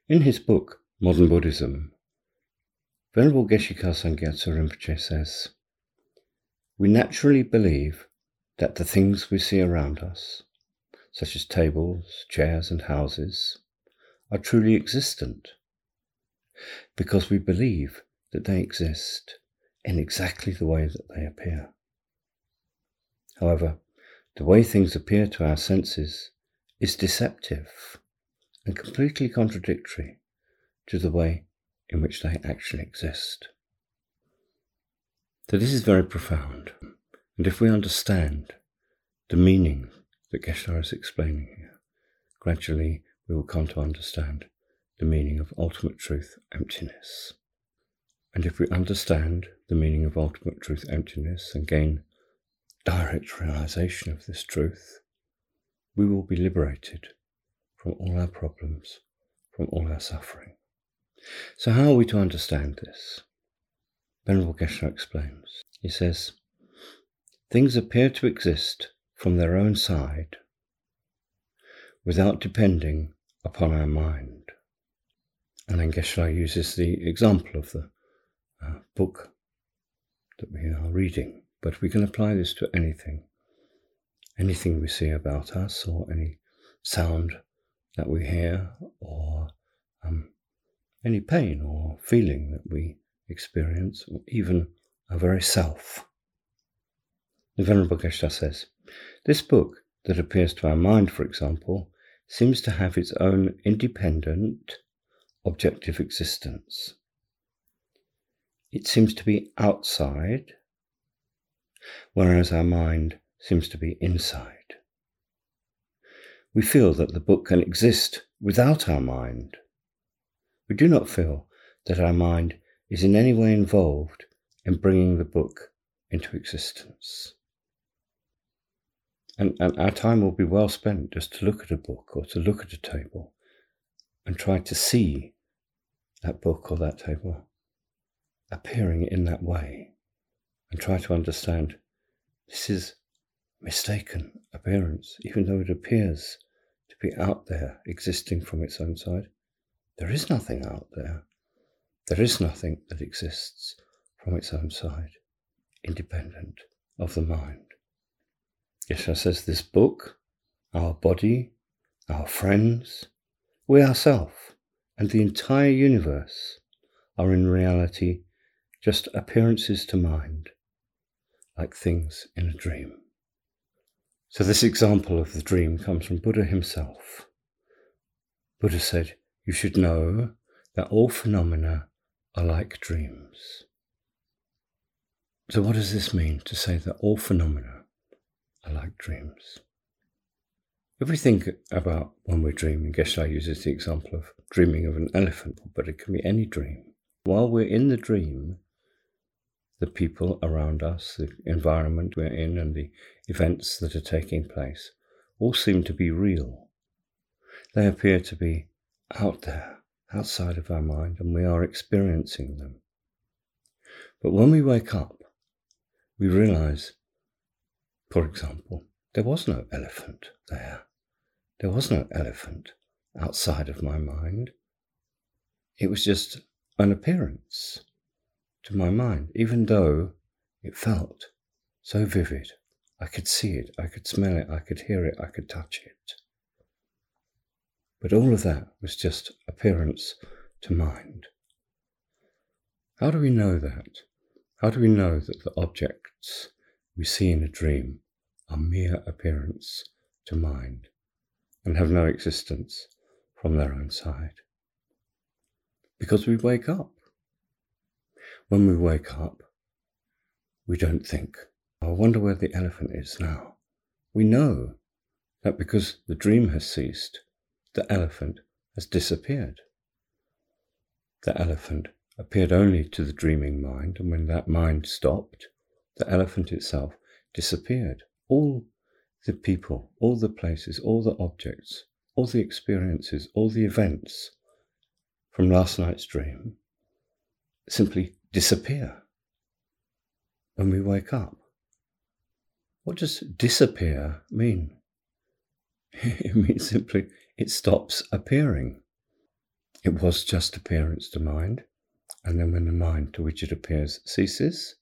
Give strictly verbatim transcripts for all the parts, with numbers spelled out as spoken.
In his book, Modern Buddhism, Venerable Geshe-Khalsa Gyatso Rinpoche says, "We naturally believe that the things we see around us, such as tables, chairs, and houses, are truly existent, because we believe that they exist in exactly the way that they appear. However, the way things appear to our senses is deceptive and completely contradictory to the way in which they actually exist." So this is very profound, and if we understand the meaning that Geshe is explaining here, gradually we will come to understand the meaning of ultimate truth, emptiness. And if we understand the meaning of ultimate truth, emptiness, and gain direct realization of this truth, we will be liberated from all our problems, from all our suffering. So how are we to understand this? Venerable Geshe explains. He says, "Things appear to exist from their own side without depending upon our mind." And then Geshe uses the example of the uh, book that we are reading. But we can apply this to anything. Anything we see about us, or any sound that we hear, or um, any pain or feeling that we experience, or even our very self. The Venerable Geshe says, "This book that appears to our mind, for example, seems to have its own independent, objective existence. It seems to be outside, whereas our mind seems to be inside. We feel that the book can exist without our mind. We do not feel that our mind is in any way involved in bringing the book into existence. And, and our time will be well spent just to look at a book or to look at a table and try to see that book or that table appearing in that way, and try to understand this is mistaken appearance. Even though it appears to be out there, existing from its own side, there is nothing out there. There is nothing that exists from its own side, independent of the mind." Geshe says this book, our body, our friends, we ourselves, and the entire universe are in reality just appearances to mind, like things in a dream. So this example of the dream comes from Buddha himself. Buddha said, "You should know that all phenomena are like dreams." So what does this mean, to say that all phenomena are like dreams? If we think about when we're dreaming, Geshe uses the example of dreaming of an elephant, but it can be any dream. While we're in the dream, the people around us, the environment we're in, and the events that are taking place all seem to be real. They appear to be out there, outside of our mind, and we are experiencing them. But when we wake up, we realize, for example, there was no elephant there. There was no elephant outside of my mind. It was just an appearance to my mind, even though it felt so vivid. I could see it, I could smell it, I could hear it, I could touch it. But all of that was just appearance to mind. How do we know that? How do we know that the objects we see in a dream are mere appearance to mind and have no existence from their own side? Because we wake up. When we wake up, we don't think, "I wonder where the elephant is now." We know that because the dream has ceased, the elephant has disappeared. The elephant appeared only to the dreaming mind, and when that mind stopped, the elephant itself disappeared. All the people, all the places, all the objects, all the experiences, all the events from last night's dream simply disappear when we wake up. What does disappear mean? It means simply it stops appearing. it was just appearance to mind, and then when the mind to which it appears ceases,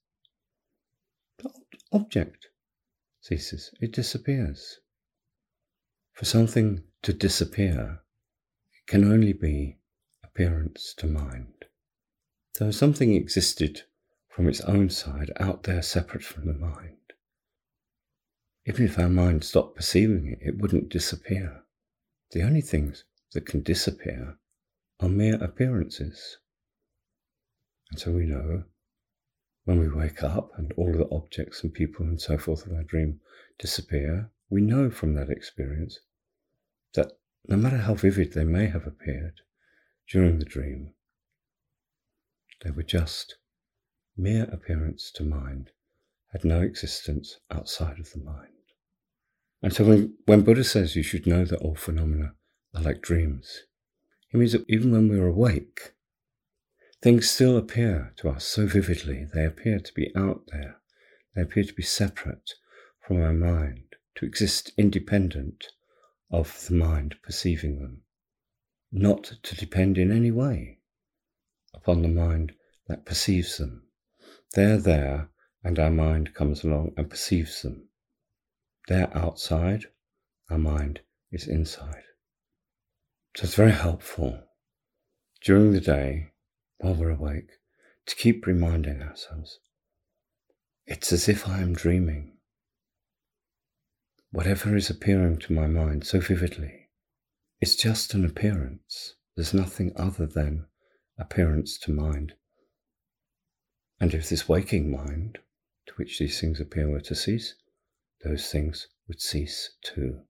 the object ceases, it disappears. For something to disappear, it can only be appearance to mind. So something existed from its own side, out there separate from the mind. Even if our mind stopped perceiving it, it wouldn't disappear. The only things that can disappear are mere appearances. And so we know when we wake up and all the objects and people and so forth of our dream disappear, we know from that experience that no matter how vivid they may have appeared during the dream, they were just mere appearance to mind, had no existence outside of the mind. And so when, when Buddha says you should know that all phenomena are like dreams, he means that even when we're awake, things still appear to us so vividly. They appear to be out there. They appear to be separate from our mind, to exist independent of the mind perceiving them, not to depend in any way upon the mind that perceives them. They're there, and our mind comes along and perceives them. They're outside, our mind is inside. So it's very helpful during the day, while we're awake, to keep reminding ourselves, it's as if I am dreaming. Whatever is appearing to my mind so vividly, it's just an appearance. There's nothing other than appearance to mind. And if this waking mind, to which these things appear, were to cease, those things would cease too.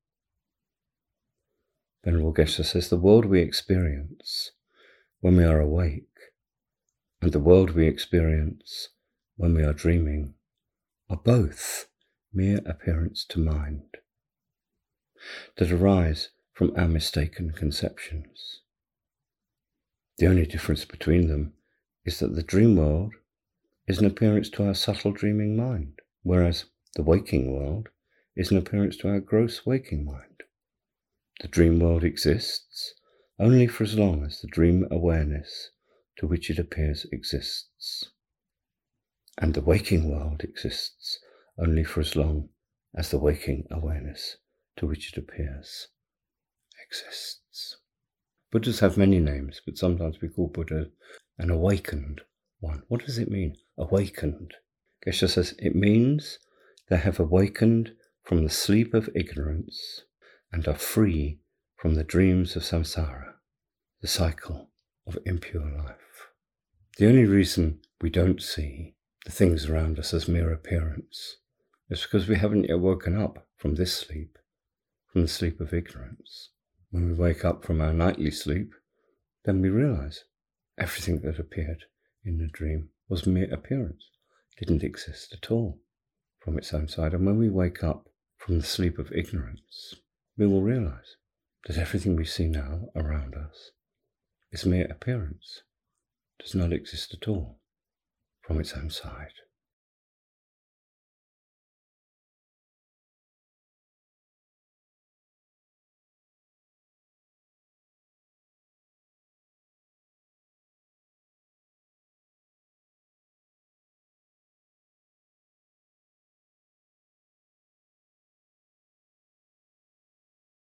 Venerable Geshe says, the world we experience when we are awake and the world we experience when we are dreaming are both mere appearance to mind that arise from our mistaken conceptions. The only difference between them is that the dream world is an appearance to our subtle dreaming mind, whereas the waking world is an appearance to our gross waking mind. The dream world exists only for as long as the dream awareness to which it appears exists. And the waking world exists only for as long as the waking awareness to which it appears exists. Buddhas have many names, but sometimes we call Buddha an awakened one. What does it mean, awakened? Geshe says it means they have awakened from the sleep of ignorance and are free from the dreams of samsara, the cycle of impure life. The only reason we don't see the things around us as mere appearance is because we haven't yet woken up from this sleep, from the sleep of ignorance. When we wake up from our nightly sleep, then we realize everything that appeared in the dream was mere appearance, didn't exist at all from its own side. And when we wake up from the sleep of ignorance, we will realize that everything we see now around us is mere appearance, does not exist at all from its own side.